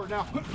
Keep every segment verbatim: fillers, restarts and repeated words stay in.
forward now. Good,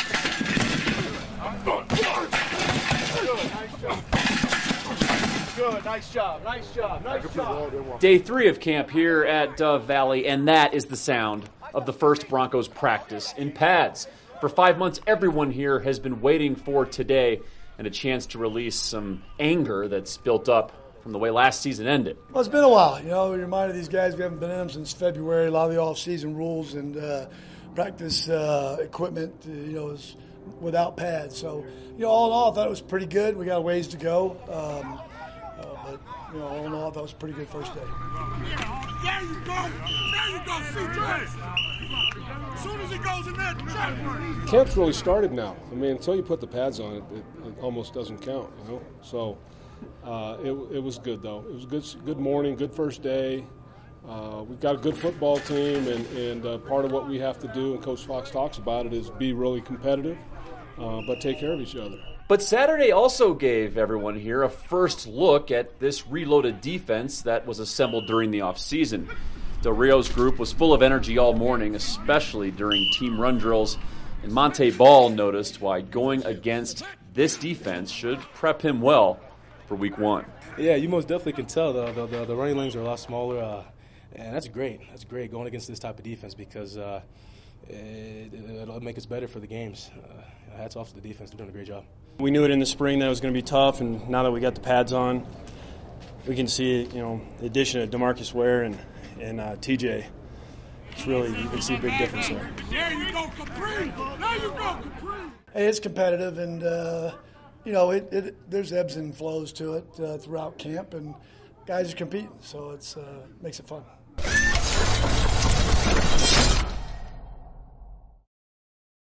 nice job. Good, nice job, nice job, nice job. Day three of camp here at Dove Valley, and that is the sound of the first Broncos practice in pads. For five months, everyone here has been waiting for today and a chance to release some anger that's built up from the way last season ended. Well, it's been a while. You know, we reminded these guys we haven't been in them since February. A lot of the off-season rules and uh, practice uh, equipment, uh, you know, is without pads. So, you know, all in all, I thought it was pretty good. We got a ways to go. Um, uh, but, you know, all in all, I thought it was a pretty good first day. There you go. There you go, C J. As soon as he goes in there, check. Camp's really started now. I mean, until you put the pads on, it, it, it almost doesn't count, you know. So uh, it, it was good, though. It was a good, good morning, good first day. Uh, we've got a good football team, and, and uh, part of what we have to do, and Coach Fox talks about it, is be really competitive, uh, but take care of each other. But Saturday also gave everyone here a first look at this reloaded defense that was assembled during the offseason. Del Rio's group was full of energy all morning, especially during team run drills, and Montee Ball noticed why going against this defense should prep him well for week one. Yeah, you most definitely can tell the the, the, the running lanes are a lot smaller, uh, and that's great. That's great going against this type of defense because uh, it, it'll make us better for the games. Uh, hats off to the defense. They're doing a great job. We knew it in the spring that it was going to be tough, and now that we got the pads on, we can see, you know, the addition of DeMarcus Ware and, and uh, T J. It's really, you can see a big difference there. There you go, Capri. There you go, Capri. Hey, it's competitive, and, uh, you know, it, it, there's ebbs and flows to it uh, throughout camp, and guys are competing, so it uh, makes it fun.